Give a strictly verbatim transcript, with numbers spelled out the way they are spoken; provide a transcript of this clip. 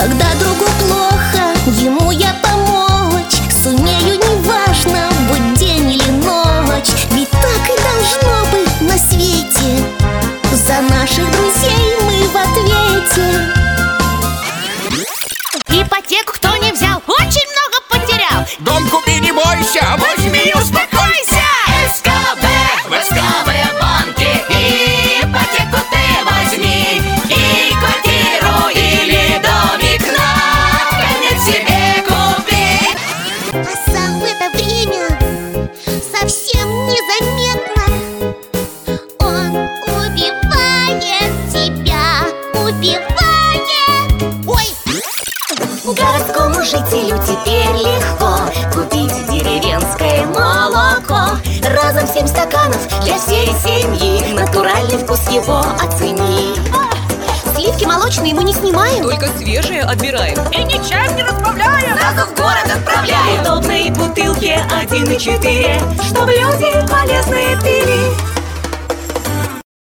Когда другу плохо, ему я помочь сумею, неважно, будь день или ночь. Ведь так и должно быть на свете. За наших друзей мы в ответе. Ипотеку кто не взял, очень много потерял. Дом купи, не бойся, возьми и успокойся. эс ка бэ, в эс ка бэ банке ипотеку ты возьми. И квартиру или домик наконец себе купи. А сам в это время совсем незаметно он убивает тебя, убивает. Ой! Городскому жителю теперь легко купить деревенское молоко. Разом семь стаканов для всей семьи. Натуральный вкус его оцени. Сливки молочные мы не снимаем, только свежие отбираем. и ничем не разбавляем. Сразу в город отправляем. В удобной бутылке один и четыре, чтобы люди полезные пили.